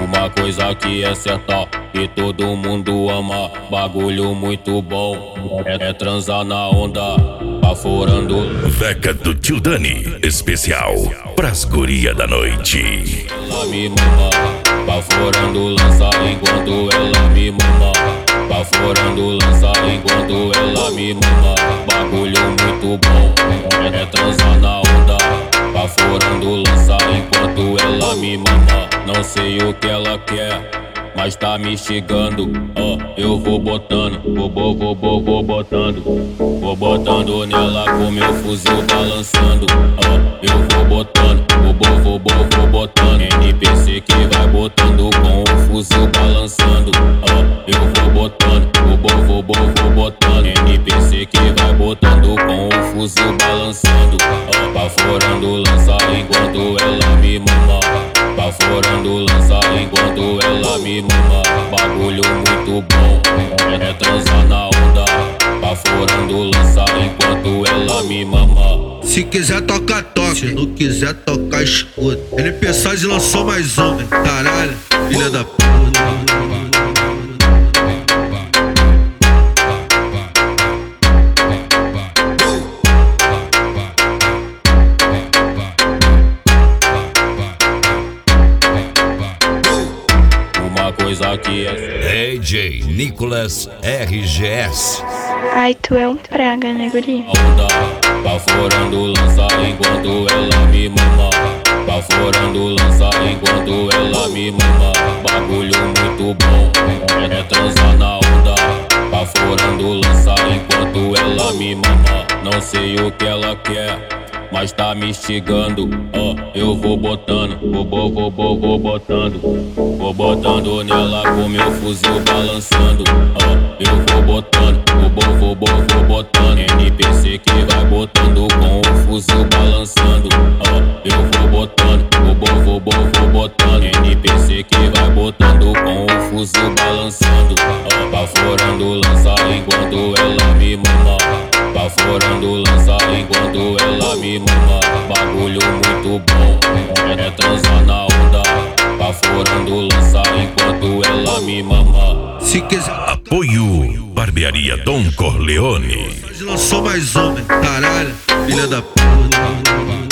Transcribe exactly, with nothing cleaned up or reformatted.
Uma coisa que é certa e todo mundo ama, bagulho muito bom é, é transar na onda, baforando. Veca do Tio Dani, especial pras guria da noite. Ela me mama, baforando lança enquanto ela me mama, baforando lança enquanto ela me mama, bagulho muito bom é, é transar na onda, baforando lança enquanto ela me mama. Não sei o que ela quer, mas tá me instigando, ó, oh, eu vou botando, vou, vou, vou, vou, vou botando, vou botando nela com meu fuzil balançando, ó, oh, eu vou botando, vou, vou, vou, vou, vou botando, N P C que vai botando com o fuzil balançando, ó, oh, eu vou botando, vou, vou, vou, vou, vou botando, N P C que vai botando com o fuzil balançando, ó, oh, baforando lança enquanto ela me mama, baforando lança enquanto ela me mama, bagulho muito bom é transar na onda, baforando lança enquanto ela me mama. Se quiser toca, toca, se não quiser tocar, escuta. N P C lançou mais um, hein? Caralho, filha da puta. Coisa que é D J Nicolas R G S. Ai, tu é um praga, né, guri? Onda, baforando lança enquanto ela me mama, baforando lança enquanto ela me mama, bagulho muito bom é transar na onda, baforando lança enquanto ela me mama. Não sei o que ela quer, mas tá me instigando, ó, oh, eu vou botando, vou, vou, vou, vou, vou botando, vou botando nela com meu fuzil balançando, ó, oh, eu vou botando, vou, vou, vou, vou, vou botando, N P C que vai botando com o fuzil balançando, ó, oh, eu vou botando, vou, vou, vou, vou, vou botando, N P C que vai botando com o fuzil balançando, ó, oh, baforando lança enquanto ela me mama, baforando lança enquanto ela me mama, bagulho muito bom é transar na onda, baforando lança enquanto ela me mama. Se quiser apoio Barbearia Dom Corleone. lançou mais um, hein? Caralho, filha da puta.